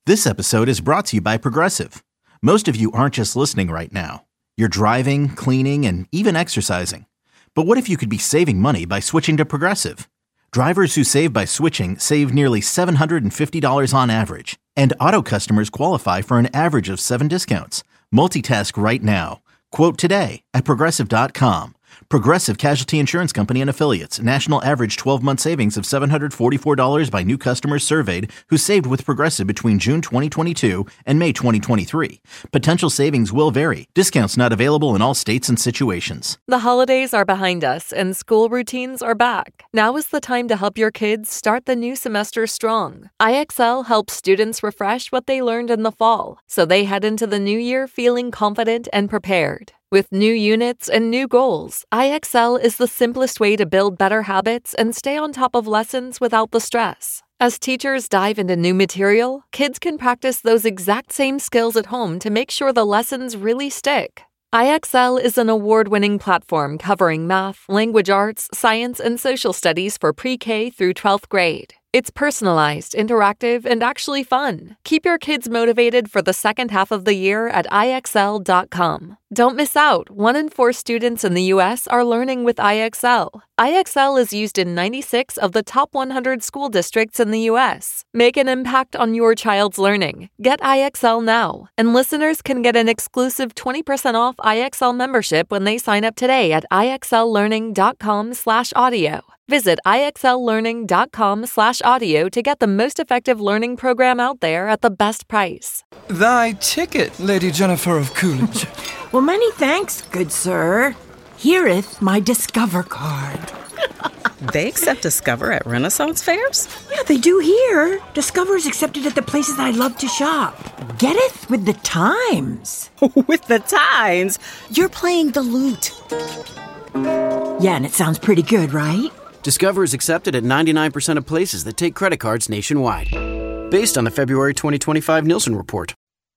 This episode is brought to you by Progressive. Most of you aren't just listening right now. You're driving, cleaning, and even exercising. But what if you could be saving money by switching to Progressive? Drivers who save by switching save nearly $750 on average. And auto customers qualify for an average of 7 discounts. Multitask right now. Quote today at Progressive.com. Progressive Casualty Insurance Company and Affiliates. National average 12-month savings of $744 by new customers surveyed who saved with Progressive between June 2022 and May 2023. Potential savings will vary. Discounts not available in all states and situations. The holidays are behind us and school routines are back. Now is the time to help your kids start the new semester strong. IXL helps students refresh what they learned in the fall, so they head into the new year feeling confident and prepared. With new units and new goals, IXL is the simplest way to build better habits and stay on top of lessons without the stress. As teachers dive into new material, kids can practice those exact same skills at home to make sure the lessons really stick. IXL is an award-winning platform covering math, language arts, science, and social studies for pre-K through 12th grade. It's personalized, interactive, and actually fun. Keep your kids motivated for the second half of the year at IXL.com. Don't miss out. 1 in 4 students in the U.S. are learning with IXL. IXL is used in 96 of the top 100 school districts in the U.S. Make an impact on your child's learning. Get IXL now. And listeners can get an exclusive 20% off IXL membership when they sign up today at IXLlearning.com/audio. Visit IXLlearning.com/audio to get the most effective learning program out there at the best price. Thy ticket, Lady Jennifer of Coolidge. Well, many thanks, good sir. Here'th my Discover card. They accept Discover at Renaissance fairs? Yeah, they do here. Discover's accepted at the places I love to shop. Getteth with the times. With the times? You're playing the lute. Yeah, and it sounds pretty good, right? Discover is accepted at 99% of places that take credit cards nationwide. Based on the February 2025 Nielsen report.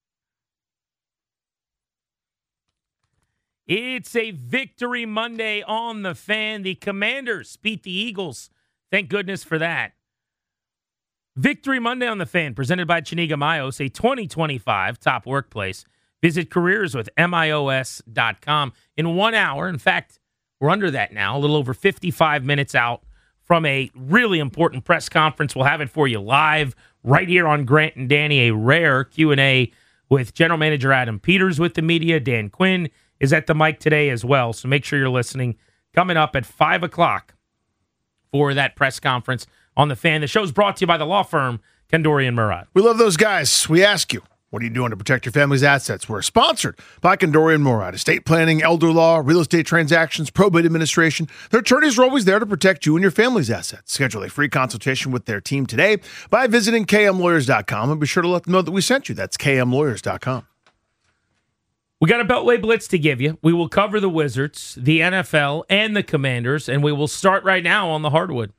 It's a Victory Monday on the Fan. The Commanders beat the Eagles. Thank goodness for that. Victory Monday on the Fan, presented by Chiniga Mayos, a 2025 top workplace. Visit careerswithmios.com. In 1 hour, in fact, we're under that now, a little over 55 minutes out from a really important press conference. We'll have it for you live right here on Grant and Danny, a rare Q&A with General Manager Adam Peters with the media. Dan Quinn is at the mic today as well, so make sure you're listening. Coming up at 5 o'clock for that press conference on the Fan. The show's brought to you by the law firm Kandori & Murad. We love those guys. We ask you, what are you doing to protect your family's assets? We're sponsored by Kandori & Murad. Estate planning, elder law, real estate transactions, probate administration. Their attorneys are always there to protect you and your family's assets. Schedule a free consultation with their team today by visiting kmlawyers.com and be sure to let them know that we sent you. That's kmlawyers.com. We got a Beltway Blitz to give you. We will cover the Wizards, the NFL, and the Commanders, and we will start right now on the hardwood.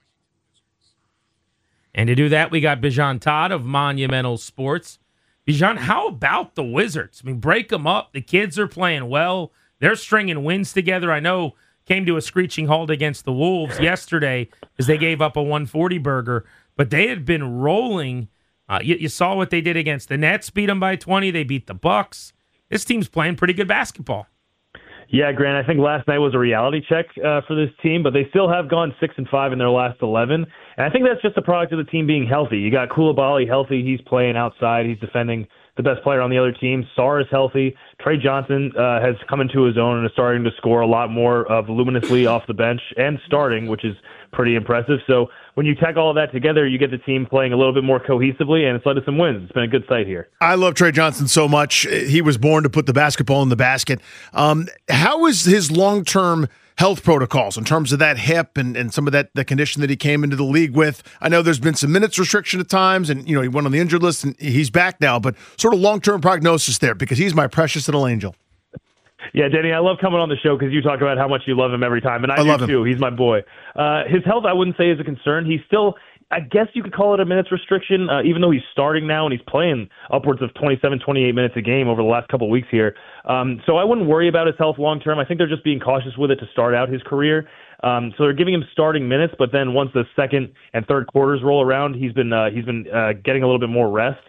And to do that, we got Bijan Todd of Monumental Sports. Bijan, how about the Wizards? I mean, break them up. The kids are playing well. They're stringing wins together. I know came to a screeching halt against the Wolves yesterday as they gave up a 140 burger, but they had been rolling. You saw what they did against the Nets, beat them by 20. They beat the Bucks. This team's playing pretty good basketball. Yeah, Grant, I think last night was a reality check for this team, but they still have gone 6-5 in their last 11. And I think that's just a product of the team being healthy. You got Koulibaly healthy. He's playing outside. He's defending the best player on the other team. Sarr is healthy. Trey Johnson has come into his own and is starting to score a lot more voluminously off the bench and starting, which is pretty impressive. So when you tack all of that together, you get the team playing a little bit more cohesively, and it's led to some wins. It's been a good sight here. I love Trey Johnson so much. He was born to put the basketball in the basket. How is his long-term health protocols in terms of that hip and some of the condition that he came into the league with? I know there's been some minutes restriction at times, and he went on the injured list, and he's back now, but sort of long-term prognosis there, because he's my precious little angel. Yeah, Danny, I love coming on the show because you talk about how much you love him every time, and I love do him too. He's my boy. His health, I wouldn't say is a concern. He's still, I guess you could call it a minutes restriction, even though he's starting now and he's playing upwards of 27, 28 minutes a game over the last couple of weeks here. So I wouldn't worry about his health long term. I think they're just being cautious with it to start out his career. So they're giving him starting minutes, but then once the second and third quarters roll around, he's been getting a little bit more rest.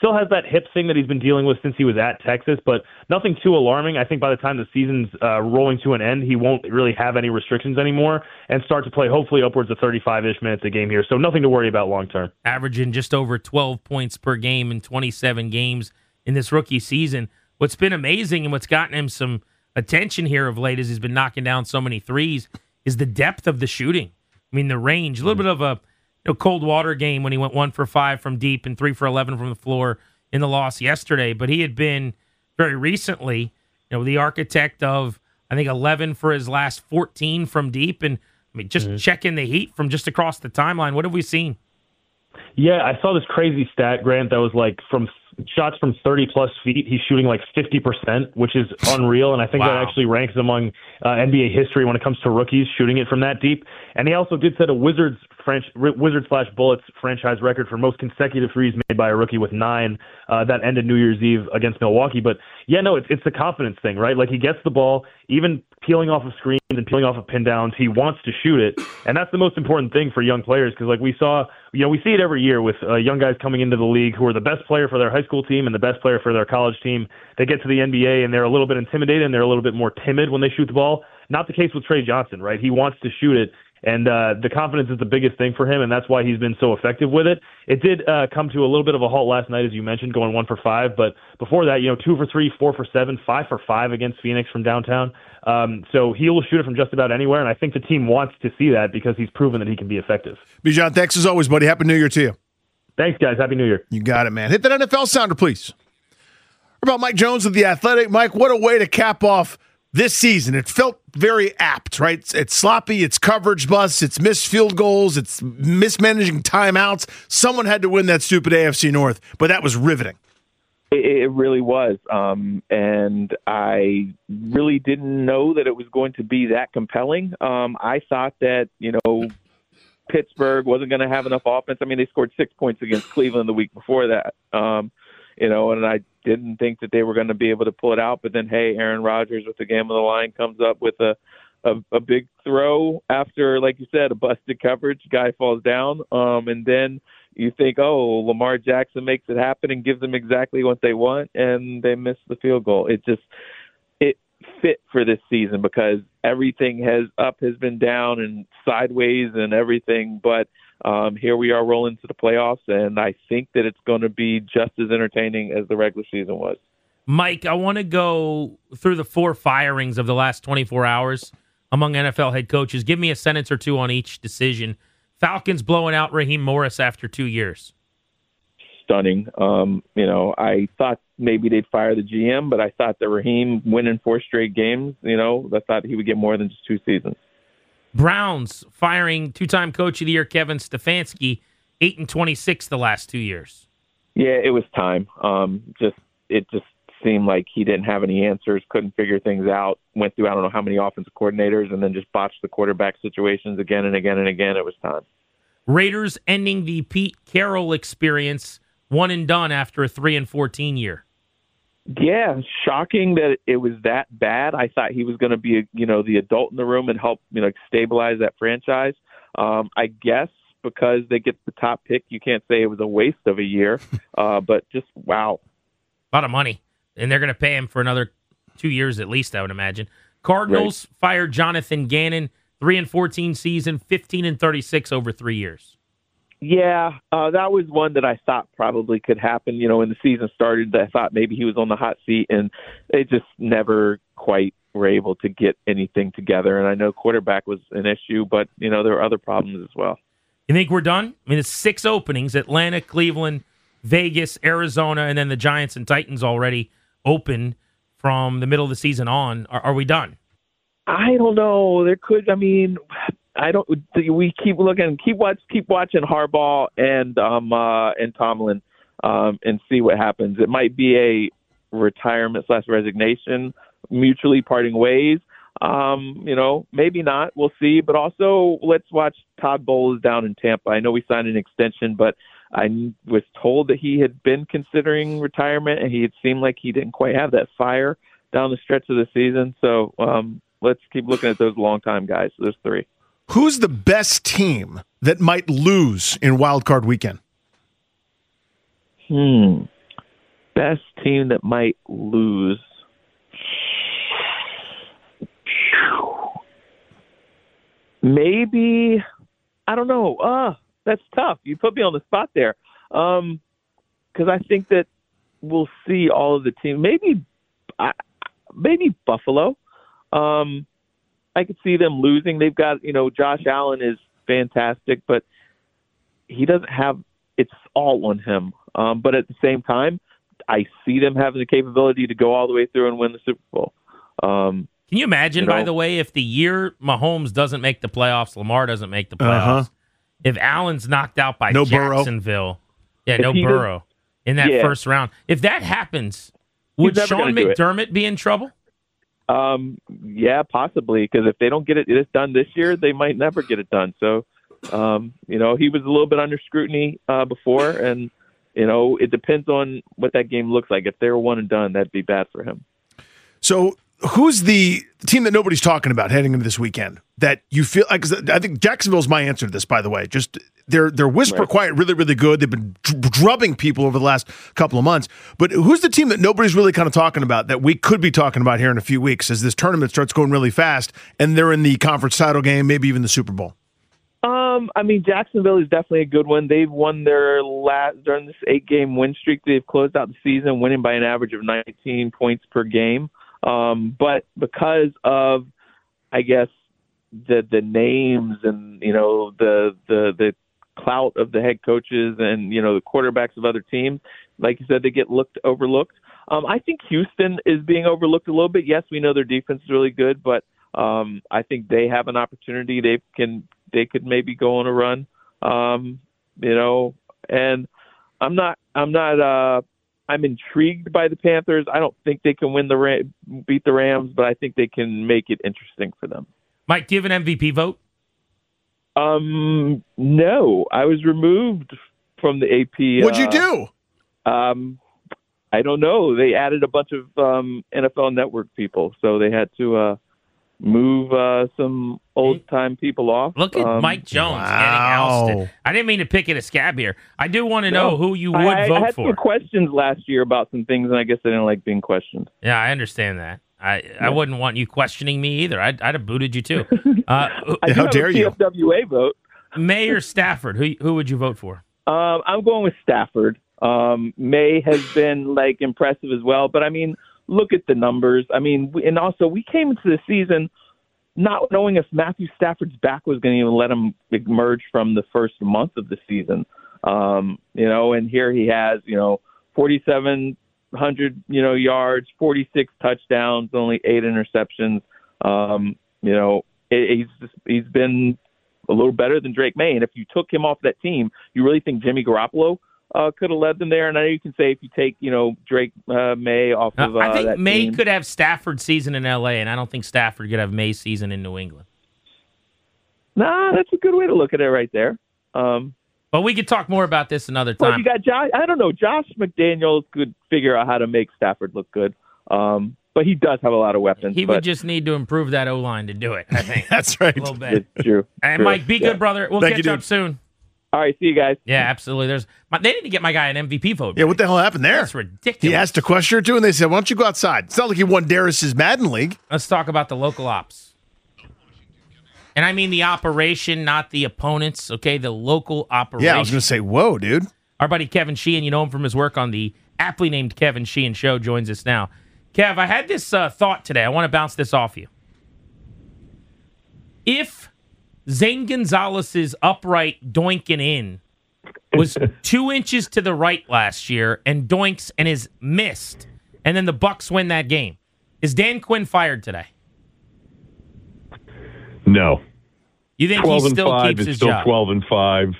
Still has that hip thing that he's been dealing with since he was at Texas, but nothing too alarming. I think by the time the season's rolling to an end, he won't really have any restrictions anymore and start to play hopefully upwards of 35-ish minutes a game here. So nothing to worry about long term. Averaging just over 12 points per game in 27 games in this rookie season. What's been amazing and what's gotten him some attention here of late as he's been knocking down so many threes is the depth of the shooting. I mean, the range, a little bit of a cold water game when he went 1 for 5 from deep and 3 for 11 from the floor in the loss yesterday. But he had been very recently, the architect of, I think, 11 for his last 14 from deep. And I mean, just checking the heat from just across the timeline. What have we seen? Yeah, I saw this crazy stat, Grant, that was like from shots from 30-plus feet, he's shooting like 50%, which is unreal, and I think that actually ranks among NBA history when it comes to rookies shooting it from that deep. And he also did set a Wizards/Bullets franchise record for most consecutive threes made by a rookie with 9 that ended New Year's Eve against Milwaukee. But, it's the confidence thing, right? Like, he gets the ball, even peeling off of screens and peeling off of pin downs, he wants to shoot it, and that's the most important thing for young players because, like we saw, we see it every year with young guys coming into the league who are the best player for their high school team and the best player for their college team. They get to the NBA and they're a little bit intimidated and they're a little bit more timid when they shoot the ball. Not the case with Trey Johnson, right? He wants to shoot it, and the confidence is the biggest thing for him, and that's why he's been so effective with it. It did come to a little bit of a halt last night, as you mentioned, going 1 for 5, but before that, 2 for 3, 4 for 7, 5 for 5 against Phoenix from downtown. So he will shoot it from just about anywhere, and I think the team wants to see that because he's proven that he can be effective. Bijan, thanks as always, buddy. Happy New Year to you. Thanks, guys. Happy New Year. You got it, man. Hit that NFL sounder, please. What about Mike Jones of The Athletic? Mike, what a way to cap off this season. It felt very apt, right? It's sloppy, it's coverage busts, it's missed field goals, it's mismanaging timeouts. Someone had to win that stupid AFC North, but that was riveting. It really was. And I really didn't know that it was going to be that compelling. I thought that, Pittsburgh wasn't going to have enough offense. I mean, they scored 6 points against Cleveland the week before that. And I didn't think that they were going to be able to pull it out. But then, hey, Aaron Rodgers with the game of the line comes up with a big throw after, like you said, a busted coverage. Guy falls down. And then you think, oh, Lamar Jackson makes it happen and gives them exactly what they want, and they miss the field goal. It fit for this season because everything has been down and sideways and everything. But here we are rolling to the playoffs, and I think that it's going to be just as entertaining as the regular season was. Mike, I want to go through the 4 firings of the last 24 hours among NFL head coaches. Give me a sentence or two on each decision. Falcons blowing out Raheem Morris after 2 years. Stunning. I thought maybe they'd fire the GM, but I thought that Raheem winning 4 straight games, I thought he would get more than just 2 seasons. Browns firing 2-time Coach of the Year Kevin Stefanski, 8-26 the last 2 years. Yeah, it was time. It just seemed like he didn't have any answers, couldn't figure things out, went through I don't know how many offensive coordinators, and then just botched the quarterback situations again and again and again. It was time. Raiders ending the Pete Carroll experience, one and done after a 3-14 year. Yeah, shocking that it was that bad. I thought he was going to be, the adult in the room and help, stabilize that franchise. I guess because they get the top pick, you can't say it was a waste of a year, but just wow. A lot of money, and they're going to pay him for another 2 years at least, I would imagine. Cardinals fired Jonathan Gannon, 3-14 season, 15-36 over 3 years. Yeah, that was one that I thought probably could happen. When the season started, I thought maybe he was on the hot seat, and they just never quite were able to get anything together. And I know quarterback was an issue, but, there were other problems as well. You think we're done? I mean, it's 6 openings, Atlanta, Cleveland, Vegas, Arizona, and then the Giants and Titans already open from the middle of the season on. Are we done? I don't know. There could. I mean, I don't. We keep looking. Keep watching Harbaugh and Tomlin and see what happens. It might be a retirement/resignation, mutually parting ways. Maybe not. We'll see. But also, let's watch Todd Bowles down in Tampa. I know we signed an extension, but I was told that he had been considering retirement, and he had seemed like he didn't quite have that fire down the stretch of the season. So let's keep looking at those long-time guys. So there's 3. Who's the best team that might lose in Wild Card Weekend? best team that might lose. Maybe, I don't know. That's tough. You put me on the spot there. Because I think that we'll see all of the teams. Maybe Buffalo. I could see them losing. They've got, Josh Allen is fantastic, but he doesn't have it's all on him. But at the same time, I see them having the capability to go all the way through and win the Super Bowl. Can you imagine, by the way, if the year Mahomes doesn't make the playoffs, Lamar doesn't make the playoffs, if Allen's knocked out by Jacksonville, Burrow in that first round, if that happens, would Sean McDermott be in trouble? Yeah, possibly, because if they don't get it done this year, they might never get it done. So, he was a little bit under scrutiny before, and it depends on what that game looks like. If they're one and done, that'd be bad for him. So, who's the team that nobody's talking about heading into this weekend that you feel like? 'Cause I think Jacksonville's my answer to this, by the way. Just they're whisper quiet, really, really good. They've been drubbing people over the last couple of months. But who's the team that nobody's really kind of talking about that we could be talking about here in a few weeks as this tournament starts going really fast and they're in the conference title game, maybe even the Super Bowl? Jacksonville is definitely a good one. They've won their during this 8-game win streak. They've closed out the season winning by an average of 19 points per game. But because of, I guess, the names and the clout of the head coaches and the quarterbacks of other teams, like you said, they get overlooked. I think Houston is being overlooked a little bit. Yes, we know their defense is really good, but I think they have an opportunity. They could maybe go on a run. And I'm intrigued by the Panthers. I don't think they can beat the Rams, but I think they can make it interesting for them. Mike, do you have an MVP vote? No, I was removed from the AP. What'd you do? I don't know. They added a bunch of NFL Network people, so they had to move some old-time people off. Look at Mike Jones getting ousted. I didn't mean to pick at a scab here. I do want to know who you would vote for. I had some questions last year about some things, and I guess I didn't like being questioned. Yeah, I understand that. I wouldn't want you questioning me either. I'd have booted you too. How dare you? TFWA vote. May or Stafford? Who would you vote for? I'm going with Stafford. May has been impressive as well, but look at the numbers. And also we came into the season not knowing if Matthew Stafford's back was going to even let him emerge from the first month of the season. And here he has, 4,700, yards, 46 touchdowns, only 8 interceptions. He's been a little better than Drake May. And if you took him off that team, you really think Jimmy Garoppolo could have led them there? And I know you can say if you take, Drake May off of I think that May team. could have Stafford's season in L.A., and I don't think Stafford could have May's season in New England. Nah, that's a good way to look at it right there. But we could talk more about this another time. Well, you got Josh. I don't know. Josh McDaniels could figure out how to make Stafford look good. But he does have a lot of weapons. He would just need to improve that O-line to do it, I think. That's right. A little bit. It's true. And Mike, be good, brother. We'll catch up soon. All right, see you guys. Yeah, absolutely. They need to get my guy an MVP vote. Yeah, what the hell happened there? That's ridiculous. He asked a question or two, and they said, why don't you go outside? It's not like he won Darius's Madden League. Let's talk about the local ops. And I mean the operation, not the opponents, okay? The local operation. Yeah, I was going to say, whoa, dude. Our buddy Kevin Sheehan, you know him from his work on the aptly named Kevin Sheehan Show, joins us now. Kev, I had this thought today. I want to bounce this off you. If Zane Gonzalez's upright doinking in was 2 inches to the right last year and doinks and is missed, and then the Bucs win that game, is Dan Quinn fired today? No. You think he still keeps his job? 12-5.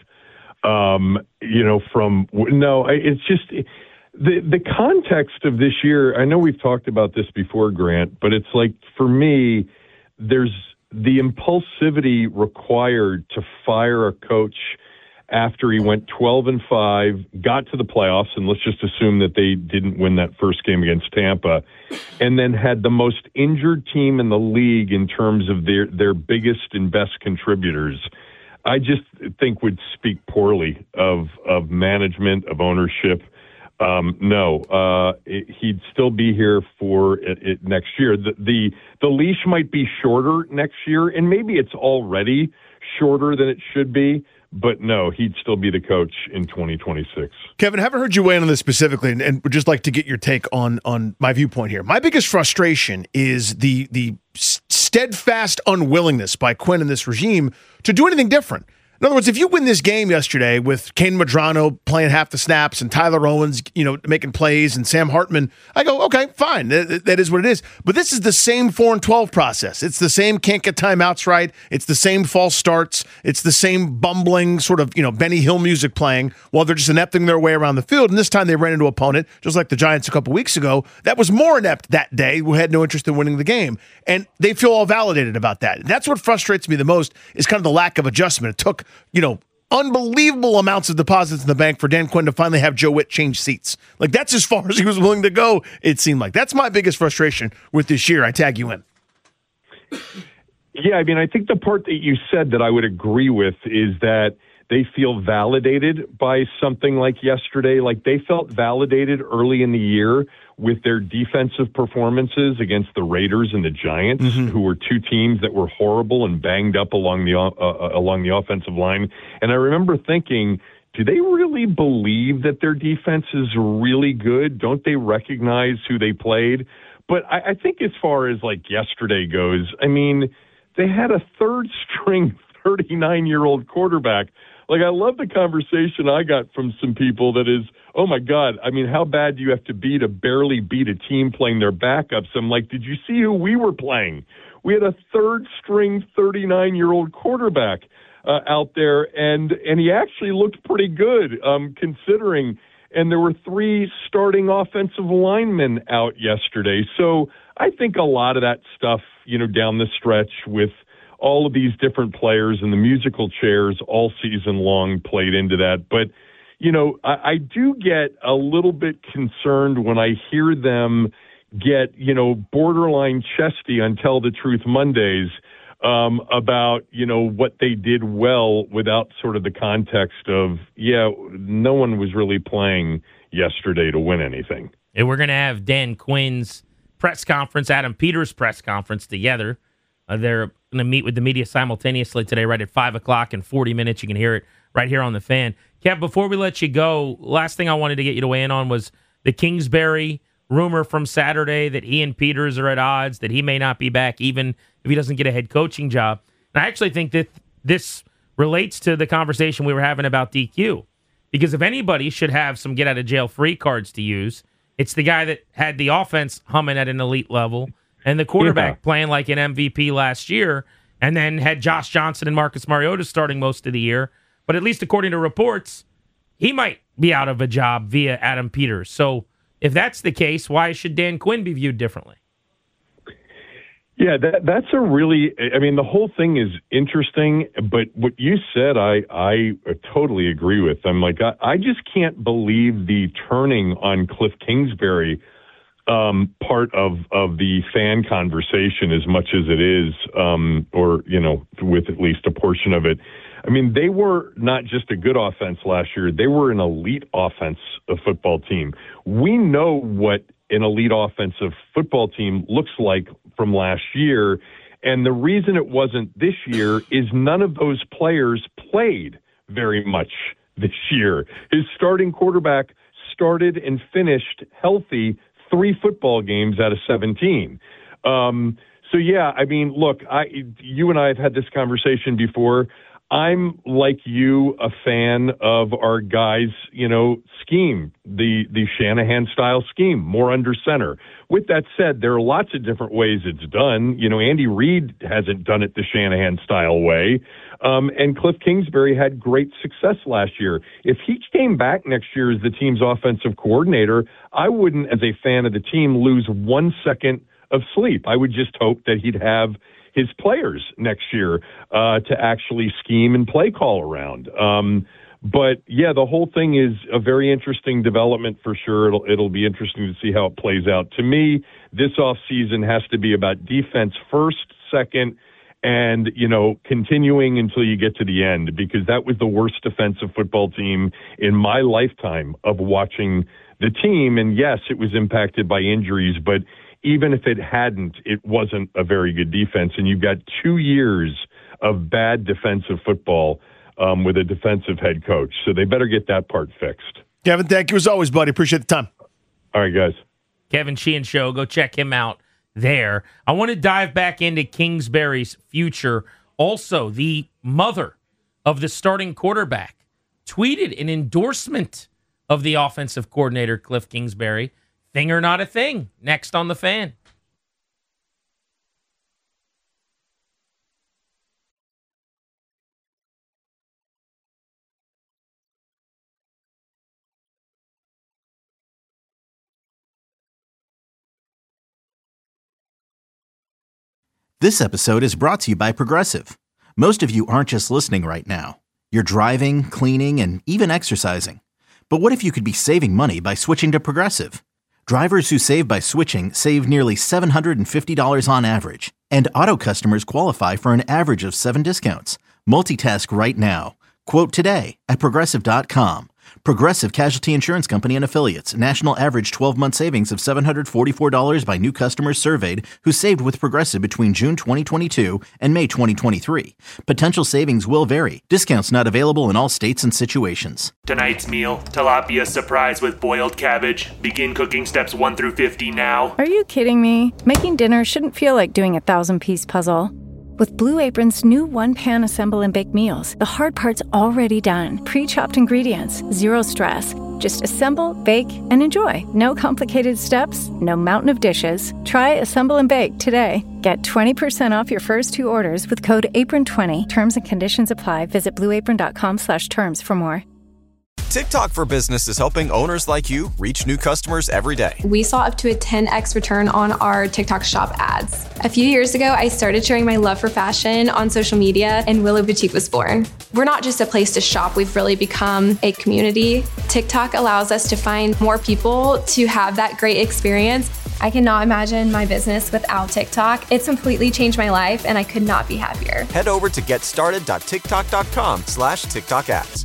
It's just the context of this year. I know we've talked about this before, Grant, but it's like, for me, there's the impulsivity required to fire a coach after he went 12-5, got to the playoffs, and let's just assume that they didn't win that first game against Tampa, and then had the most injured team in the league in terms of their biggest and best contributors. I just think would speak poorly of management, of ownership. No. He'd still be here for it next year. The leash might be shorter next year, and maybe it's already shorter than it should be. But no, he'd still be the coach in 2026. Kevin, I haven't heard you weigh in on this specifically, and would just like to get your take on my viewpoint here. My biggest frustration is the steadfast unwillingness by Quinn and this regime to do anything different. In other words, if you win this game yesterday with Kane Madrano playing half the snaps and Tyler Owens, making plays and Sam Hartman, I go, okay, fine. That is what it is. But this is the same 4-12 process. It's the same can't get timeouts right. It's the same false starts. It's the same bumbling sort of, Benny Hill music playing while they're just inepting their way around the field. And this time they ran into an opponent, just like the Giants a couple weeks ago, that was more inept that day, who had no interest in winning the game. And they feel all validated about that. And that's what frustrates me the most, is kind of the lack of adjustment. It took unbelievable amounts of deposits in the bank for Dan Quinn to finally have Joe Witt change seats. Like, that's as far as he was willing to go, it seemed like. That's my biggest frustration with this year. I tag you in. Yeah, I think the part that you said that I would agree with is that they feel validated by something like yesterday. Like, they felt validated early in the year with their defensive performances against the Raiders and the Giants, who were two teams that were horrible and banged up along the offensive line. And I remember thinking, do they really believe that their defense is really good? Don't they recognize who they played? But I think as far as like yesterday goes, they had a third-string 39-year-old quarterback. Like, I love the conversation I got from some people that is, oh, my God, how bad do you have to be to barely beat a team playing their backups? I'm like, did you see who we were playing? We had a third-string 39-year-old quarterback out there, and he actually looked pretty good considering. And there were 3 starting offensive linemen out yesterday. So I think a lot of that stuff, down the stretch with all of these different players and the musical chairs all season long played into that. But, I do get a little bit concerned when I hear them get, borderline chesty on Tell the Truth Mondays about, what they did well without sort of the context of, no one was really playing yesterday to win anything. And we're going to have Dan Quinn's press conference, Adam Peters' press conference together. They're going to meet with the media simultaneously today, right at 5 o'clock in 40 minutes. You can hear it right here on The Fan. Kev, before we let you go, last thing I wanted to get you to weigh in on was the Kingsbury rumor from Saturday that he and Peters are at odds, that he may not be back even if he doesn't get a head coaching job. And I actually think that this relates to the conversation we were having about DQ. Because if anybody should have some get-out-of-jail-free cards to use, it's the guy that had the offense humming at an elite level and the quarterback playing like an MVP last year, and then had Josh Johnson and Marcus Mariota starting most of the year. But at least according to reports, he might be out of a job via Adam Peters. So if that's the case, why should Dan Quinn be viewed differently? Yeah, that's a really, the whole thing is interesting, but what you said, I totally agree with. I'm like, I just can't believe the turning on Cliff Kingsbury part of the fan conversation as much as it is, or, with at least a portion of it. They were not just a good offense last year. They were an elite offensive football team. We know what an elite offensive football team looks like from last year. And the reason it wasn't this year is none of those players played very much this year. His starting quarterback started and finished healthy 3 football games out of 17. So, yeah, look, you and I have had this conversation before. I'm, like you, a fan of our guys, scheme, the Shanahan-style scheme, more under center. With that said, there are lots of different ways it's done. Andy Reid hasn't done it the Shanahan-style way. And Cliff Kingsbury had great success last year. If he came back next year as the team's offensive coordinator, I wouldn't, as a fan of the team, lose 1 second of sleep. I would just hope that he'd have his players next year to actually scheme and play call around. But yeah, the whole thing is a very interesting development for sure. It'll be interesting to see how it plays out. To me, this offseason has to be about defense first, second, and, continuing until you get to the end, because that was the worst defensive football team in my lifetime of watching the team. And yes, it was impacted by injuries, but even if it hadn't, it wasn't a very good defense. And you've got 2 years of bad defensive football with a defensive head coach. So they better get that part fixed. Kevin, thank you as always, buddy. Appreciate the time. All right, guys. Kevin Sheehan Show. Go check him out there. I want to dive back into Kingsbury's future. Also, the mother of the starting quarterback tweeted an endorsement of the offensive coordinator, Cliff Kingsbury. Thing or not a thing. Next on The Fan. This episode is brought to you by Progressive. Most of you aren't just listening right now. You're driving, cleaning, and even exercising. But what if you could be saving money by switching to Progressive? Drivers who save by switching save nearly $750 on average. And auto customers qualify for an average of 7 discounts. Multitask right now. Quote today at Progressive.com. Progressive Casualty Insurance Company and Affiliates. National average 12-month savings of $744 by new customers surveyed who saved with Progressive between June 2022 and May 2023. Potential savings will vary. Discounts not available in all states and situations. Tonight's meal, tilapia surprise with boiled cabbage. Begin cooking steps 1 through 50 now. Are you kidding me? Making dinner shouldn't feel like doing a 1,000-piece puzzle. With Blue Apron's new one-pan assemble and bake meals, the hard part's already done. Pre-chopped ingredients, zero stress. Just assemble, bake, and enjoy. No complicated steps, no mountain of dishes. Try Assemble and Bake today. Get 20% off your first 2 orders with code APRON20. Terms and conditions apply. Visit blueapron.com/terms for more. TikTok for Business is helping owners like you reach new customers every day. We saw up to a 10x return on our TikTok shop ads. A few years ago, I started sharing my love for fashion on social media, and Willow Boutique was born. We're not just a place to shop, we've really become a community. TikTok allows us to find more people to have that great experience. I cannot imagine my business without TikTok. It's completely changed my life, and I could not be happier. Head over to getstarted.tiktok.com/TikTok ads.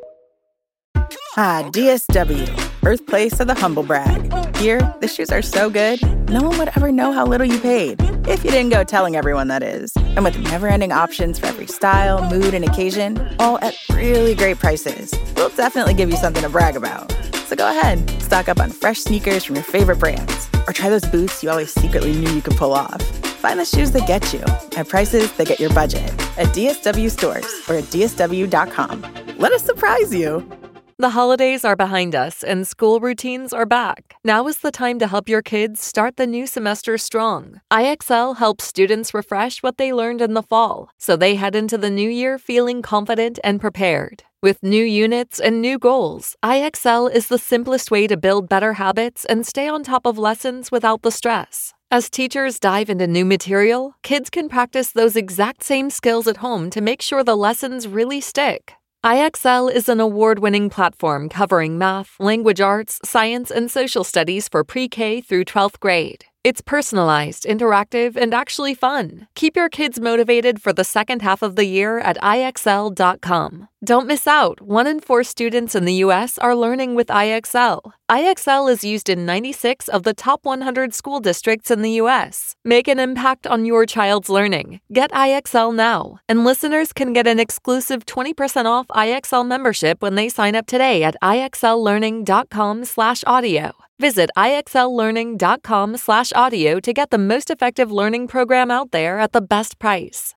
Ah, DSW, birthplace of the humble brag. Here, the shoes are so good, no one would ever know how little you paid. If you didn't go telling everyone, that is. And with never-ending options for every style, mood, and occasion, all at really great prices, we'll definitely give you something to brag about. So go ahead, stock up on fresh sneakers from your favorite brands, or try those boots you always secretly knew you could pull off. Find the shoes that get you at prices that get your budget at DSW stores or at DSW.com. Let us surprise you. The holidays are behind us and school routines are back. Now is the time to help your kids start the new semester strong. IXL helps students refresh what they learned in the fall, so they head into the new year feeling confident and prepared. With new units and new goals, IXL is the simplest way to build better habits and stay on top of lessons without the stress. As teachers dive into new material, kids can practice those exact same skills at home to make sure the lessons really stick. IXL is an award-winning platform covering math, language arts, science, and social studies for pre-K through 12th grade. It's personalized, interactive, and actually fun. Keep your kids motivated for the second half of the year at IXL.com. Don't miss out. 1 in 4 students in the U.S. are learning with IXL. IXL is used in 96 of the top 100 school districts in the U.S. Make an impact on your child's learning. Get IXL now. And listeners can get an exclusive 20% off IXL membership when they sign up today at IXLlearning.com/audio. Visit IXLlearning.com/audio to get the most effective learning program out there at the best price.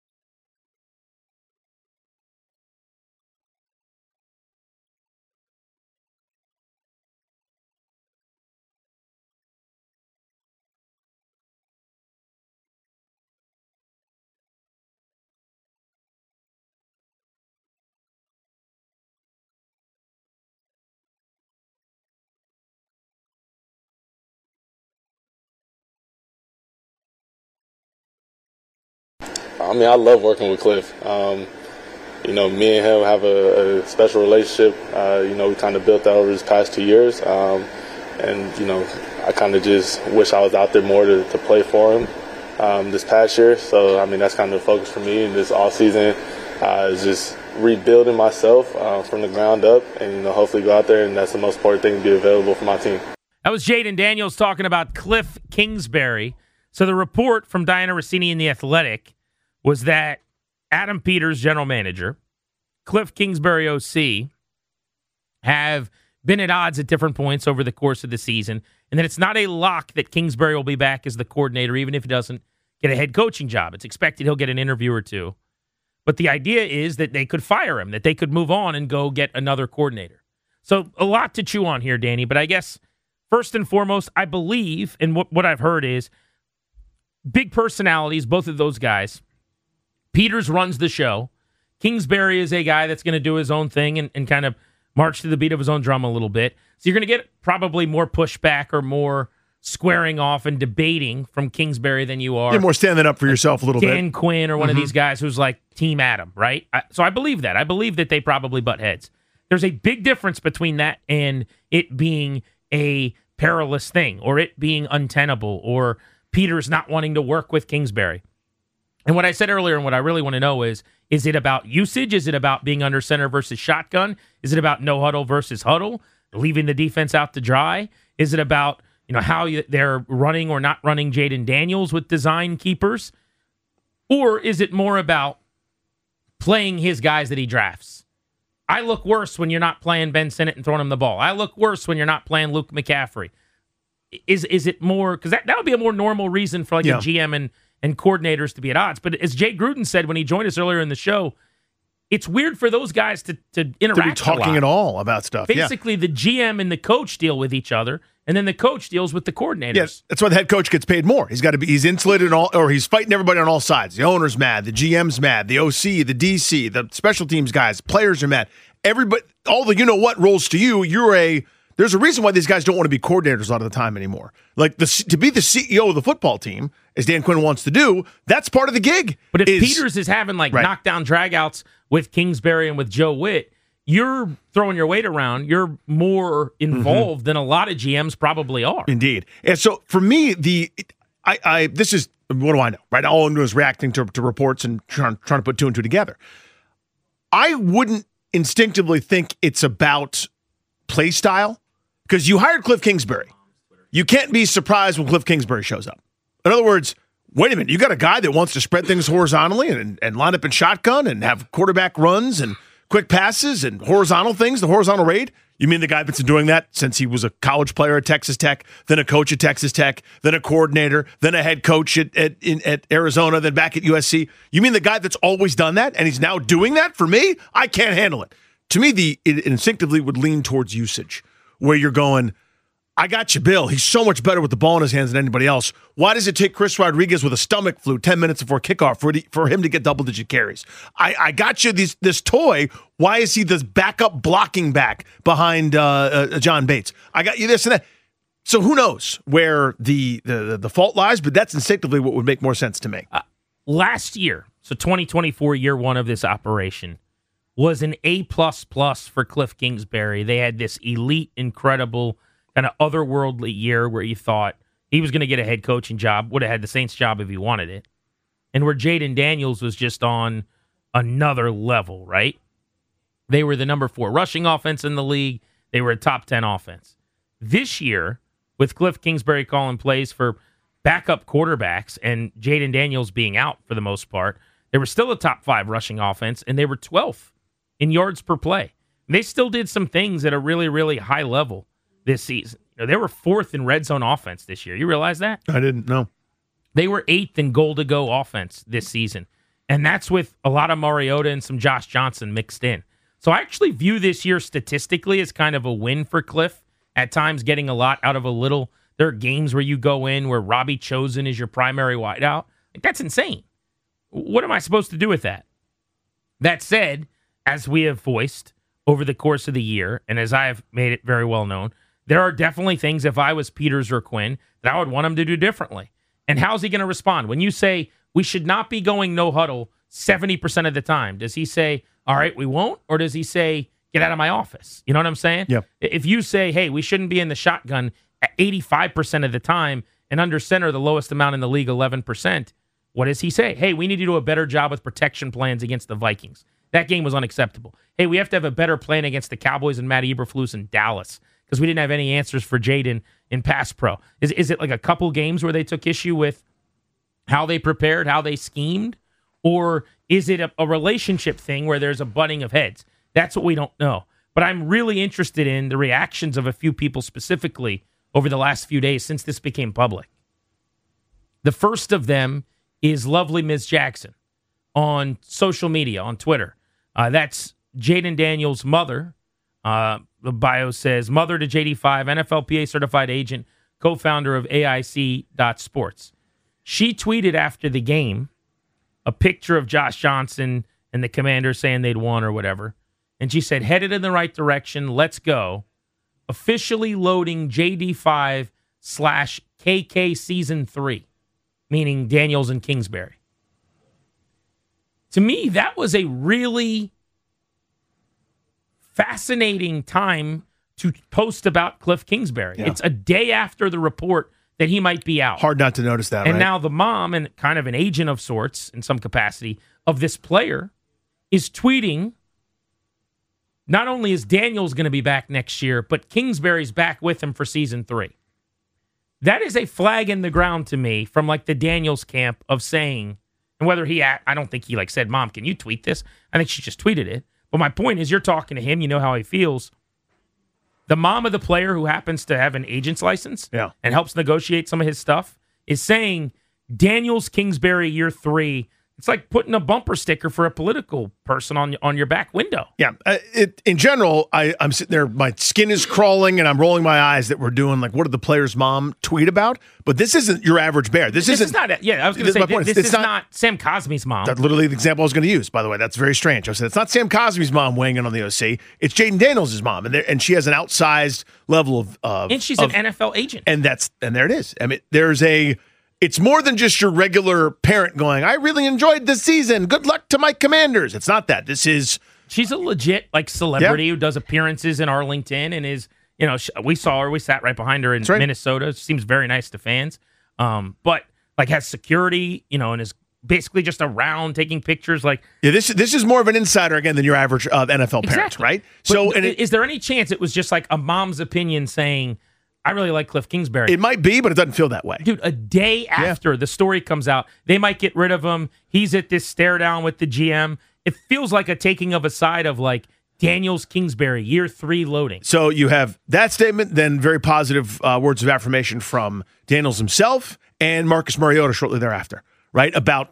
I mean, I love working with Cliff. Me and him have a special relationship. We kind of built that over his past 2 years. I kind of just wish I was out there more to play for him. this past year. So, I mean, that's kind of the focus for me in this offseason, is just rebuilding myself from the ground up and, hopefully go out there, and that's the most important thing, to be available for my team. That was Jaden Daniels talking about Cliff Kingsbury. So the report from Diana Rossini in The Athletic was that Adam Peters, general manager, Cliff Kingsbury, OC, have been at odds at different points over the course of the season, and that it's not a lock that Kingsbury will be back as the coordinator, even if he doesn't get a head coaching job. It's expected he'll get an interview or two. But the idea is that they could fire him, that they could move on and go get another coordinator. So a lot to chew on here, Danny, but I guess first and foremost, I believe, and what I've heard is big personalities, both of those guys. Peters runs the show. Kingsbury is a guy that's going to do his own thing and kind of march to the beat of his own drum a little bit. So you're going to get probably more pushback or more squaring off and debating from Kingsbury than you are. You're more standing up for yourself a little bit. Dan Quinn or one of these guys who's like Team Adam, right? So I believe that. I believe that they probably butt heads. There's a big difference between that and it being a perilous thing or it being untenable or Peters not wanting to work with Kingsbury. And what I said earlier and what I really want to know is it about usage? Is it about being under center versus shotgun? Is it about no huddle versus huddle? Leaving the defense out to dry? Is it about how they're running or not running Jaden Daniels with design keepers? Or is it more about playing his guys that he drafts? I look worse when you're not playing Ben Sinnott and throwing him the ball. I look worse when you're not playing Luke McCaffrey. Is it more, because that would be a more normal reason for a GM and coordinators to be at odds. But as Jay Gruden said when he joined us earlier in the show, it's weird for those guys to interact to be talking at all about stuff. Basically, the GM and the coach deal with each other, and then the coach deals with the coordinators. Yes, that's why the head coach gets paid more. He's insulated or he's fighting everybody on all sides. The owner's mad, the GM's mad, the OC, the DC, the special teams guys, players are mad. Everybody, all the what rolls to you. There's a reason why these guys don't want to be coordinators a lot of the time anymore. Like to be the CEO of the football team, as Dan Quinn wants to do, that's part of the gig. But if Peters is having knockdown dragouts with Kingsbury and with Joe Witt, you're throwing your weight around. You're more involved than a lot of GMs probably are. Indeed. And so for me, this is, what do I know, right? All I'm doing is reacting to reports and trying to put two and two together. I wouldn't instinctively think it's about play style. Because you hired Cliff Kingsbury. You can't be surprised when Cliff Kingsbury shows up. In other words, wait a minute, you got a guy that wants to spread things horizontally and line up in shotgun and have quarterback runs and quick passes and horizontal things, the horizontal raid? You mean the guy that's been doing that since he was a college player at Texas Tech, then a coach at Texas Tech, then a coordinator, then a head coach at Arizona, then back at USC? You mean the guy that's always done that and he's now doing that? For me, I can't handle it. To me, it instinctively would lean towards usage, where you're going, I got you, Bill. He's so much better with the ball in his hands than anybody else. Why does it take Chris Rodriguez with a stomach flu 10 minutes before kickoff for him to get double-digit carries? I got you this toy. Why is he this backup blocking back behind John Bates? I got you this and that. So who knows where the fault lies, but that's instinctively what would make more sense to me. Last year, so 2024, year one of this operation, was an A++ for Cliff Kingsbury. They had this elite, incredible, kind of otherworldly year where you thought he was going to get a head coaching job, would have had the Saints job if he wanted it, and where Jaden Daniels was just on another level, right? They were the number 4 rushing offense in the league. They were a top 10 offense. This year, with Cliff Kingsbury calling plays for backup quarterbacks and Jaden Daniels being out for the most part, they were still a top 5 rushing offense, and they were 12th in yards per play. And they still did some things at a really, really high level this season. They were 4th in red zone offense this year. You realize that? I didn't know. They were 8th in goal-to-go offense this season. And that's with a lot of Mariota and some Josh Johnson mixed in. So I actually view this year statistically as kind of a win for Cliff, at times getting a lot out of a little. There are games where you go in where Robbie Chosen is your primary wideout. That's insane. What am I supposed to do with that? That said, as we have voiced over the course of the year, and as I have made it very well known, there are definitely things, if I was Peters or Quinn, that I would want him to do differently. And how's he going to respond? When you say, we should not be going no huddle 70% of the time, does he say, all right, we won't? Or does he say, get out of my office? You know what I'm saying? Yeah. If you say, hey, we shouldn't be in the shotgun 85% of the time, and under center, the lowest amount in the league, 11%. What does he say? Hey, we need to do a better job with protection plans against the Vikings. That game was unacceptable. Hey, we have to have a better plan against the Cowboys and Matt Eberflus in Dallas because we didn't have any answers for Jaden in pass pro. Is it like a couple games where they took issue with how they prepared, how they schemed? Or is it a relationship thing where there's a butting of heads? That's what we don't know. But I'm really interested in the reactions of a few people specifically over the last few days since this became public. The first of them is lovely Ms. Jackson on social media, on Twitter. That's Jaden Daniels' mother. The bio says, mother to JD5, NFLPA certified agent, co-founder of AIC.sports. She tweeted after the game a picture of Josh Johnson and the Commanders saying they'd won or whatever. And she said, headed in the right direction, let's go. Officially loading JD5/KK Season 3, meaning Daniels and Kingsbury. To me, that was a really fascinating time to post about Cliff Kingsbury. Yeah. It's a day after the report that he might be out. Hard not to notice that, and right? now the mom, and kind of an agent of sorts in some capacity, of this player is tweeting, not only is Daniels going to be back next year, but Kingsbury's back with him for Season 3. That is a flag in the ground to me from like the Daniels camp of saying, and whether I don't think he said, Mom, can you tweet this? I think she just tweeted it. But my point is, you're talking to him, you know how he feels. The mom of the player who happens to have an agent's license and helps negotiate some of his stuff is saying, Daniels Kingsbury year 3. It's like putting a bumper sticker for a political person on your back window. Yeah. In general, I'm sitting there, my skin is crawling, and I'm rolling my eyes that we're doing, what did the player's mom tweet about? But this isn't your average bear. This is not, I was going to say, this is not Sam Cosmi's mom. That's literally the example I was going to use, by the way. That's very strange. I said, it's not Sam Cosmi's mom weighing in on the OC. It's Jaden Daniels' mom, and she has an outsized level of and she's an NFL agent. And there it is. I mean, it's more than just your regular parent going, I really enjoyed this season. Good luck to my Commanders. It's not that. She's a legit celebrity who does appearances in Arlington and is, we saw her. We sat right behind her in Minnesota. She seems very nice to fans. But has security, and is basically just around taking pictures. This is more of an insider again than your average NFL parent, right? But is there any chance it was just a mom's opinion saying, I really like Cliff Kingsbury? It might be, but it doesn't feel that way. Dude, a day after the story comes out, they might get rid of him. He's at this stare down with the GM. It feels like a taking of a side of Daniels Kingsbury, year 3 loading. So you have that statement, then very positive words of affirmation from Daniels himself and Marcus Mariota shortly thereafter, right? About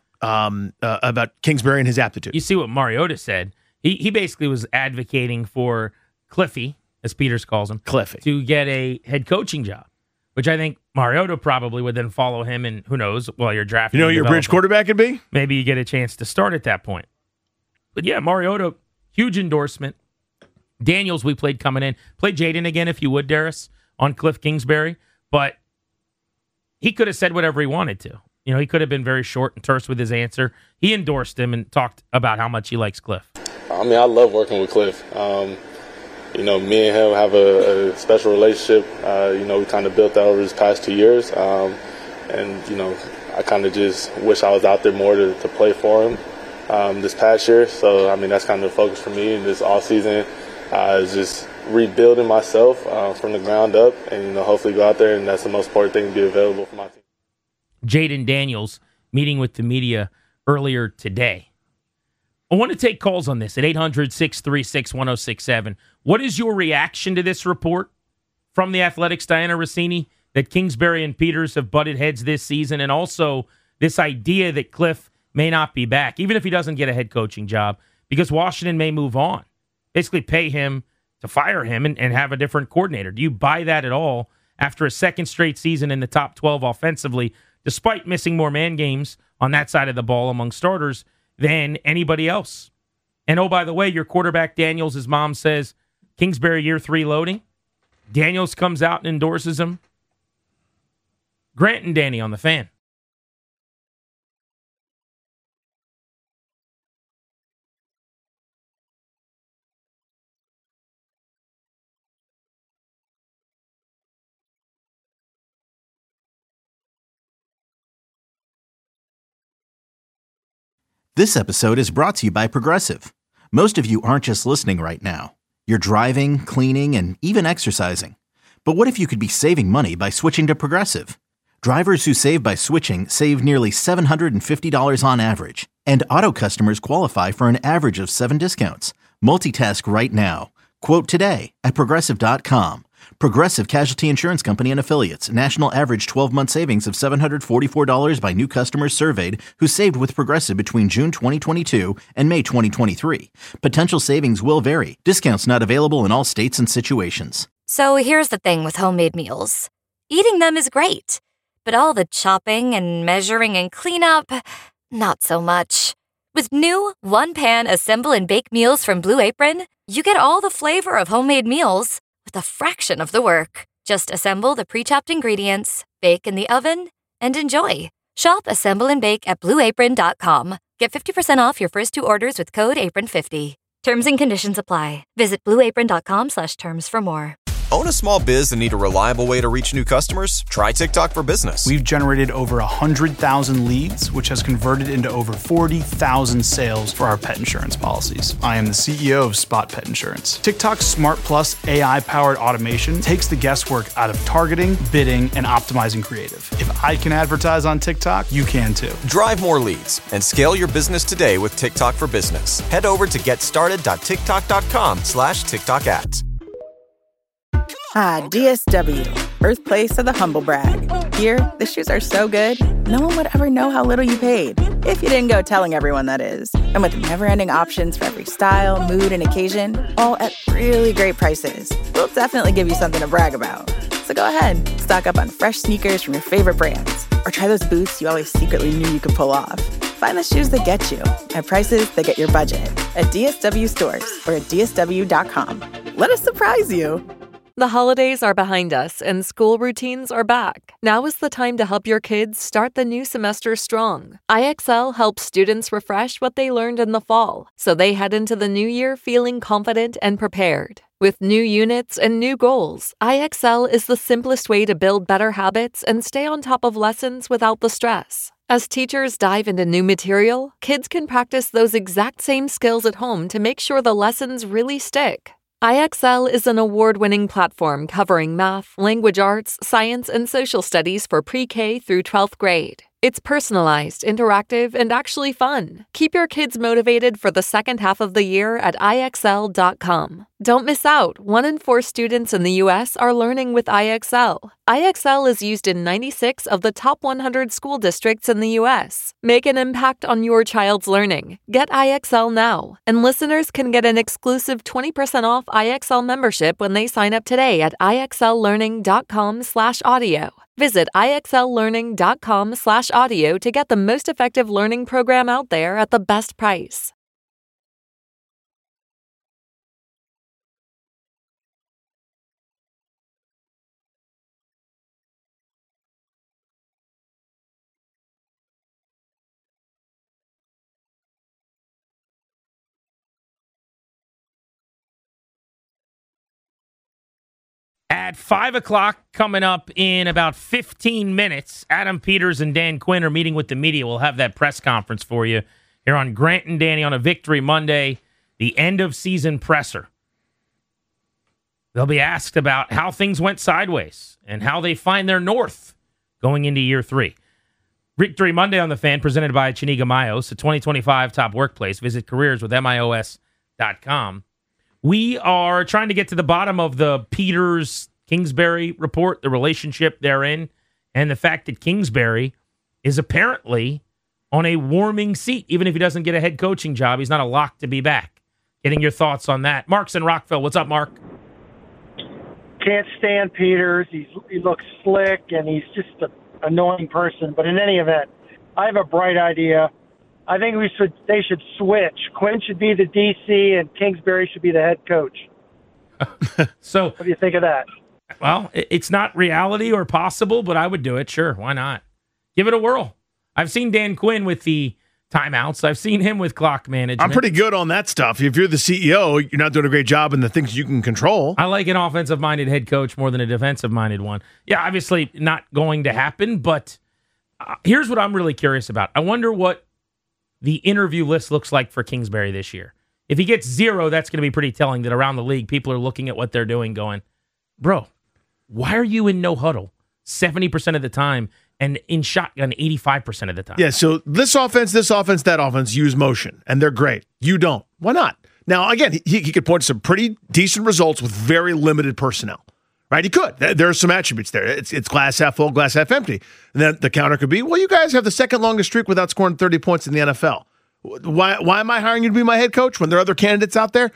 Kingsbury and his aptitude. You see what Mariota said. He basically was advocating for Cliffy, as Peters calls him, Cliffy, to get a head coaching job, which I think Mariota probably would then follow him, and who knows, while you're drafting. You know who your bridge quarterback could be? Maybe you get a chance to start at that point. But yeah, Mariota, huge endorsement. Daniels, we played coming in. Play Jaden again, if you would, Darius, on Cliff Kingsbury. But he could have said whatever he wanted to. He could have been very short and terse with his answer. He endorsed him and talked about how much he likes Cliff. I mean, I love working with Cliff. Me and him have a special relationship. We kind of built that over his past 2 years. I kind of just wish I was out there more to play for him this past year. So, I mean, that's kind of the focus for me in this offseason is just rebuilding myself from the ground up and, hopefully go out there, and that's the most important thing to be available for my team. Jaden Daniels meeting with the media earlier today. I want to take calls on this at 800-636-1067. What is your reaction to this report from the Athletics' Diana Rossini that Kingsbury and Peters have butted heads this season, and also this idea that Cliff may not be back, even if he doesn't get a head coaching job, because Washington may move on, basically pay him to fire him and have a different coordinator? Do you buy that at all after a second straight season in the top 12 offensively, despite missing more man games on that side of the ball among starters than anybody else? And oh, by the way, your quarterback Daniels, his mom says, Kingsbury year 3 loading. Daniels comes out and endorses him. Grant and Danny on the Fan. This episode is brought to you by Progressive. Most of you aren't just listening right now. You're driving, cleaning, and even exercising. But what if you could be saving money by switching to Progressive? Drivers who save by switching save nearly $750 on average. And auto customers qualify for an average of 7 discounts. Multitask right now. Quote today at Progressive.com. Progressive Casualty Insurance Company and Affiliates. National average 12-month savings of $744 by new customers surveyed who saved with Progressive between June 2022 and May 2023. Potential savings will vary. Discounts not available in all states and situations. So here's the thing with homemade meals. Eating them is great, but all the chopping and measuring and cleanup, not so much. With new one-pan assemble and bake meals from Blue Apron, you get all the flavor of homemade meals with a fraction of the work. Just assemble the pre-chopped ingredients, bake in the oven, and enjoy. Shop, assemble, and bake at BlueApron.com. Get 50% off your first 2 orders with code APRON50. Terms and conditions apply. Visit BlueApron.com/terms for more. Own a small biz and need a reliable way to reach new customers? Try TikTok for Business. We've generated over 100,000 leads, which has converted into over 40,000 sales for our pet insurance policies. I am the CEO of Spot Pet Insurance. TikTok's Smart Plus AI-powered automation takes the guesswork out of targeting, bidding, and optimizing creative. If I can advertise on TikTok, you can too. Drive more leads and scale your business today with TikTok for Business. Head over to getstarted.tiktok.com/TikTok ads. Ah, DSW, birthplace of the humble brag. Here, the shoes are so good, no one would ever know how little you paid. If you didn't go telling everyone, that is. And with never-ending options for every style, mood, and occasion, all at really great prices, we'll definitely give you something to brag about. So go ahead, stock up on fresh sneakers from your favorite brands, or try those boots you always secretly knew you could pull off. Find the shoes that get you at prices that get your budget at DSW stores or at DSW.com. Let us surprise you. The holidays are behind us and school routines are back. Now is the time to help your kids start the new semester strong. IXL helps students refresh what they learned in the fall, so they head into the new year feeling confident and prepared. With new units and new goals, IXL is the simplest way to build better habits and stay on top of lessons without the stress. As teachers dive into new material, kids can practice those exact same skills at home to make sure the lessons really stick. IXL is an award-winning platform covering math, language arts, science, and social studies for pre-K through 12th grade. It's personalized, interactive, and actually fun. Keep your kids motivated for the second half of the year at IXL.com. Don't miss out. 1 in 4 students in the U.S. are learning with IXL. IXL is used in 96 of the top 100 school districts in the U.S. Make an impact on your child's learning. Get IXL now. And listeners can get an exclusive 20% off IXL membership when they sign up today at IXLlearning.com/audio. Visit IXLlearning.com/audio to get the most effective learning program out there at the best price. At 5 o'clock, coming up in about 15 minutes, Adam Peters and Dan Quinn are meeting with the media. We'll have that press conference for you here on Grant and Danny on a Victory Monday, the end-of-season presser. They'll be asked about how things went sideways and how they find their north going into year 3. Victory Monday on the Fan, presented by Chiniga Mayos, a 2025 top workplace. Visit careerswithmios.com. We are trying to get to the bottom of the Peters-Kingsbury report, the relationship therein, and the fact that Kingsbury is apparently on a warming seat. Even if he doesn't get a head coaching job, he's not a lock to be back. Getting your thoughts on that. Mark's in Rockville. What's up, Mark? Can't stand Peters. He looks slick, and he's just an annoying person. But in any event, I have a bright idea. I think they should switch. Quinn should be the DC, and Kingsbury should be the head coach. So, what do you think of that? Well, it's not reality or possible, but I would do it. Sure, why not? Give it a whirl. I've seen Dan Quinn with the timeouts. I've seen him with clock management. I'm pretty good on that stuff. If you're the CEO, you're not doing a great job in the things you can control. I like an offensive-minded head coach more than a defensive-minded one. Yeah, obviously not going to happen, but here's what I'm really curious about. I wonder what the interview list looks like for Kingsbury this year. If he gets 0, that's going to be pretty telling that around the league, people are looking at what they're doing going, bro, why are you in no huddle 70% of the time and in shotgun 85% of the time? Yeah, so this offense, that offense use motion, and they're great. You don't. Why not? Now, again, he could point to some pretty decent results with very limited personnel. Right? He could. There are some attributes there. It's glass half full, glass half empty. And then the counter could be, well, you guys have the second longest streak without scoring 30 points in the NFL. Why am I hiring you to be my head coach when there are other candidates out there?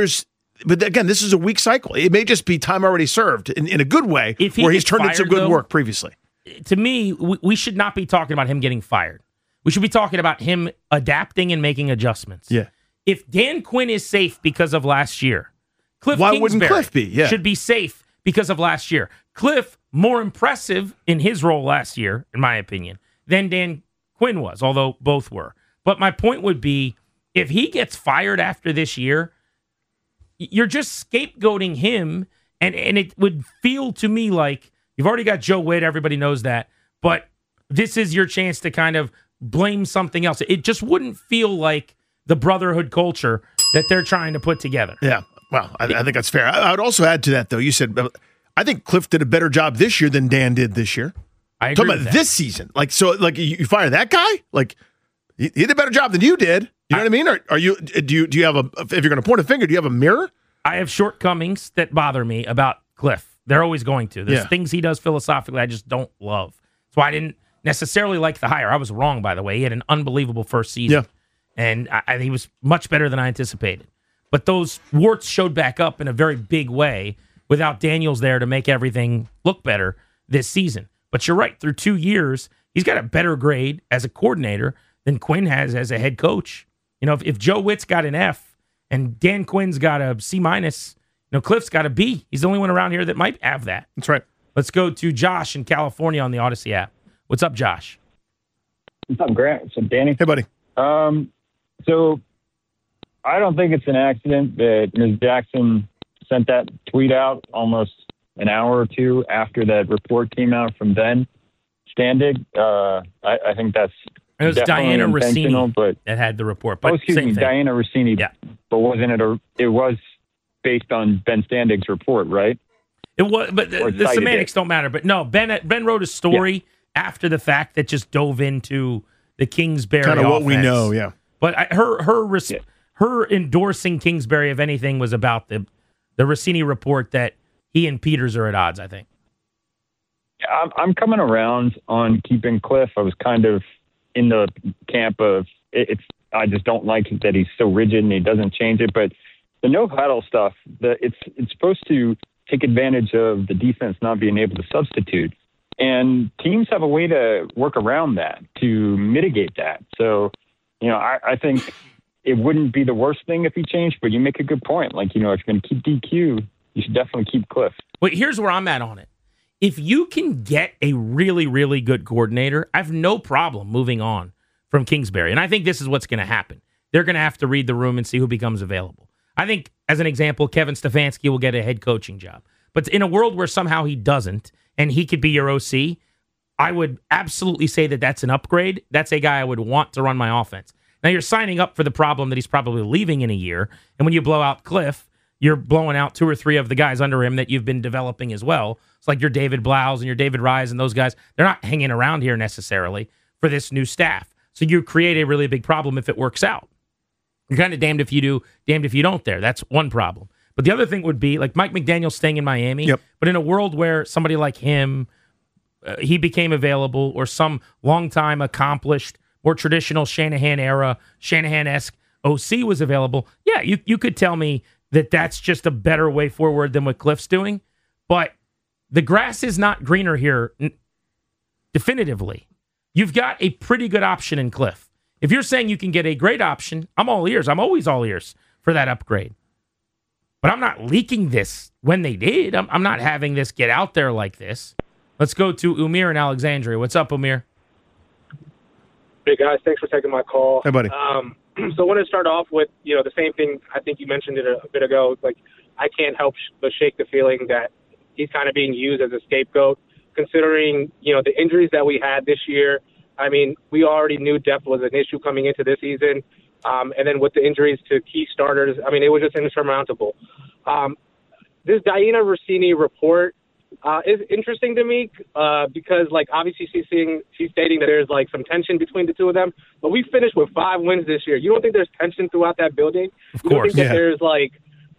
But again, this is a weak cycle. It may just be time already served in a good way where he's turned in some good work previously. To me, we should not be talking about him getting fired. We should be talking about him adapting and making adjustments. Yeah. If Dan Quinn is safe because of last year, why wouldn't Cliff be? Yeah. Should be safe because of last year. Cliff, more impressive in his role last year, in my opinion, than Dan Quinn was, although both were. But my point would be, if he gets fired after this year, you're just scapegoating him, and it would feel to me like you've already got Joe Witt, everybody knows that, but this is your chance to kind of blame something else. It just wouldn't feel like the brotherhood culture that they're trying to put together. Yeah, well, I think that's fair. I would also add to that, though, you said, I think Cliff did a better job this year than Dan did this year. I agree talking about this season. You fire that guy? Like, he did a better job than you did. You know what I mean? Or do you have if you're going to point a finger, do you have a mirror? I have shortcomings that bother me about Cliff. They're always going to. There's things he does philosophically I just don't love. So I didn't necessarily like the hire. I was wrong, by the way. He had an unbelievable first season. Yeah. And he was much better than I anticipated. But those warts showed back up in a very big way without Daniels there to make everything look better this season. But you're right. Through 2 years, he's got a better grade as a coordinator than Quinn has as a head coach. You know, if Joe Witt's got an F and Dan Quinn's got a C-, Cliff's got a B. He's the only one around here that might have that. That's right. Let's go to Josh in California on the Odyssey app. What's up, Josh? What's up, Grant? What's up, Danny? Hey, buddy. So I don't think it's an accident that Ms. Jackson sent that tweet out almost an hour or two after that report came out from Ben Standig. I think that's it was Diana Rossini that had the report. But Diana Rossini. Yeah. But wasn't it it was based on Ben Standig's report, right? It was, but the semantics don't matter. But no, Ben wrote a story after the fact that just dove into the Kingsbury kind of what offense. we know, yeah. But her endorsing Kingsbury, if anything, was about the Rossini report that he and Peters are at odds, I think. Yeah, I'm coming around on keeping Cliff. I was kind of in the camp of I just don't like that he's so rigid and he doesn't change it. But the no huddle stuff, it's supposed to take advantage of the defense not being able to substitute. And teams have a way to work around that, to mitigate that. So, I think it wouldn't be the worst thing if he changed, but you make a good point. Like, if you're going to keep DQ, you should definitely keep Cliff. Well, here's where I'm at on it. If you can get a really, really good coordinator, I have no problem moving on from Kingsbury. And I think this is what's going to happen. They're going to have to read the room and see who becomes available. I think, as an example, Kevin Stefanski will get a head coaching job. But in a world where somehow he doesn't, and he could be your OC, I would absolutely say that that's an upgrade. That's a guy I would want to run my offense. Now, you're signing up for the problem that he's probably leaving in a year. And when you blow out Cliff, you're blowing out 2 or 3 of the guys under him that you've been developing as well. It's like your David Blouse and your David Rise and those guys. They're not hanging around here necessarily for this new staff. So you create a really big problem if it works out. You're kind of damned if you do, damned if you don't there. That's one problem. But the other thing would be, like Mike McDaniel staying in Miami, but in a world where somebody like him, he became available, or some long-time accomplished, more traditional Shanahan era, Shanahan-esque OC was available, yeah, you could tell me that that's just a better way forward than what Cliff's doing. But the grass is not greener here definitively. You've got a pretty good option in Cliff. If you're saying you can get a great option, I'm all ears. I'm always all ears for that upgrade. But I'm not leaking this when they did. I'm not having this get out there like this. Let's go to Umir in Alexandria. What's up, Umir? Hey, guys. Thanks for taking my call. Hey, buddy. So I want to start off with, the same thing. I think you mentioned it a bit ago. Like, I can't help but shake the feeling that he's kind of being used as a scapegoat, considering, the injuries that we had this year. I mean, we already knew depth was an issue coming into this season. And then with the injuries to key starters, I mean, it was just insurmountable. This Diana Rossini report is interesting to me because, like, obviously she's stating that there's, like, some tension between the two of them. But we finished with 5 wins this year. You don't think there's tension throughout that building? You don't think that there's, like,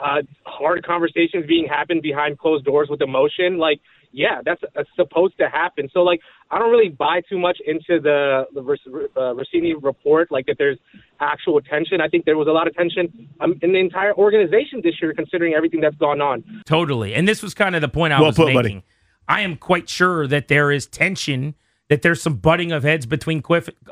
hard conversations being happened behind closed doors with emotion? Like, yeah, that's supposed to happen. So, like, I don't really buy too much into the Rossini report, like that there's actual tension. I think there was a lot of tension in the entire organization this year, considering everything that's gone on. Totally. And this was kind of the point I was making. Buddy. I am quite sure that there is tension, that there's some butting of heads between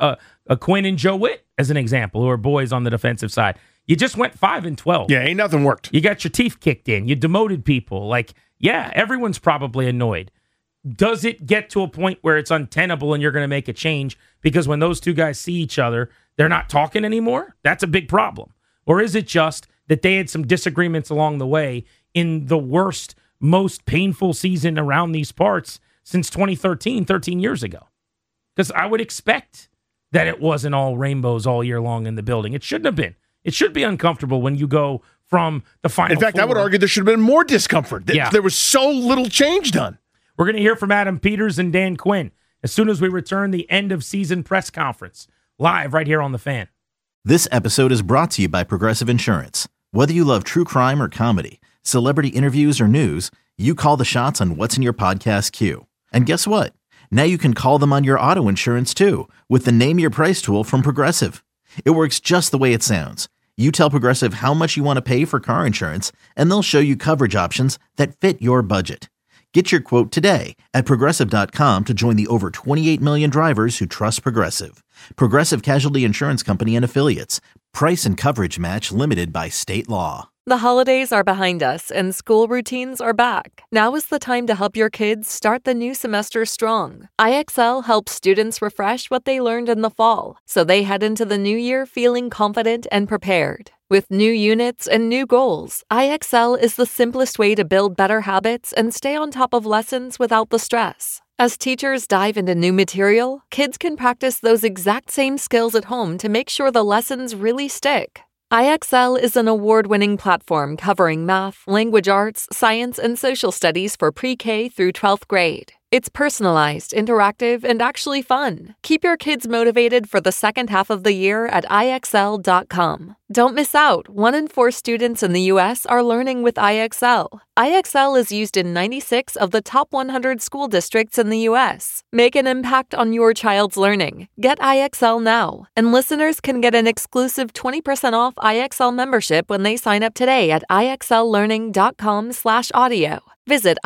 Quinn and Joe Witt, as an example, who are boys on the defensive side. You just went 5-12. Yeah, ain't nothing worked. You got your teeth kicked in. You demoted people. Like, yeah, everyone's probably annoyed. Does it get to a point where it's untenable and you're going to make a change because when those two guys see each other, they're not talking anymore? That's a big problem. Or is it just that they had some disagreements along the way in the worst, most painful season around these parts since 2013, 13 years ago? Because I would expect that it wasn't all rainbows all year long in the building. It shouldn't have been. It should be uncomfortable when you go from the Final In fact, Four. I would argue there should have been more discomfort. There was so little change done. We're going to hear from Adam Peters and Dan Quinn as soon as we return the end-of-season press conference, live right here on The Fan. This episode is brought to you by Progressive Insurance. Whether you love true crime or comedy, celebrity interviews or news, you call the shots on what's in your podcast queue. And guess what? Now you can call them on your auto insurance too with the Name Your Price tool from Progressive. It works just the way it sounds. You tell Progressive how much you want to pay for car insurance, and they'll show you coverage options that fit your budget. Get your quote today at Progressive.com to join the over 28 million drivers who trust Progressive. Progressive Casualty Insurance Company and Affiliates. Price and coverage match limited by state law. The holidays are behind us and school routines are back. Now is the time to help your kids start the new semester strong. IXL helps students refresh what they learned in the fall, so they head into the new year feeling confident and prepared. With new units and new goals, IXL is the simplest way to build better habits and stay on top of lessons without the stress. As teachers dive into new material, kids can practice those exact same skills at home to make sure the lessons really stick. IXL is an award-winning platform covering math, language arts, science, and social studies for pre-K through 12th grade. It's personalized, interactive, and actually fun. Keep your kids motivated for the second half of the year at IXL.com. Don't miss out. 1 in 4 students in the U.S. are learning with IXL. IXL is used in 96 of the top 100 school districts in the U.S. Make an impact on your child's learning. Get IXL now. And listeners can get an exclusive 20% off IXL membership when they sign up today at IXLlearning.com/audio. Visit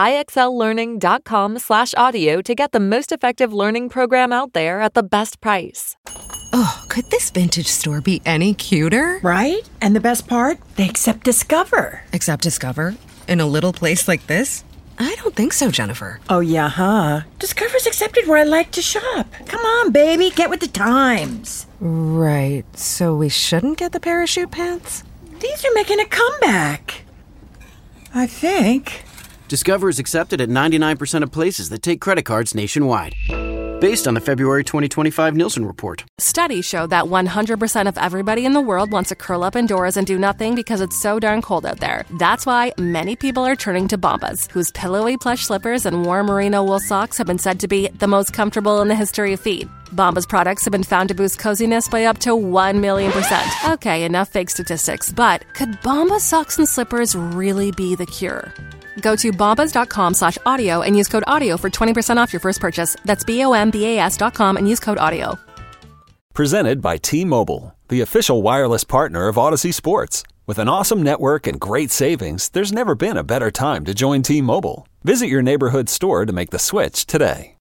IXLlearning.com/audio to get the most effective learning program out there at the best price. Oh, could this vintage store be any cuter? Right? And the best part? They accept Discover. Accept Discover? In a little place like this? I don't think so, Jennifer. Oh, yeah, huh? Discover's accepted where I like to shop. Come on, baby, get with the times. Right, so we shouldn't get the parachute pants? These are making a comeback. I think. Discover is accepted at 99% of places that take credit cards nationwide. Based on the February 2025 Nielsen report. Studies show that 100% of everybody in the world wants to curl up indoors and do nothing because it's so darn cold out there. That's why many people are turning to Bombas, whose pillowy plush slippers and warm merino wool socks have been said to be the most comfortable in the history of feet. Bombas products have been found to boost coziness by up to 1,000,000%. Okay, enough fake statistics, but could Bombas socks and slippers really be the cure? Go to bombas.com/audio and use code AUDIO for 20% off your first purchase. That's BOMBAS.com and use code AUDIO. Presented by T-Mobile, the official wireless partner of Odyssey Sports. With an awesome network and great savings, there's never been a better time to join T-Mobile. Visit your neighborhood store to make the switch today.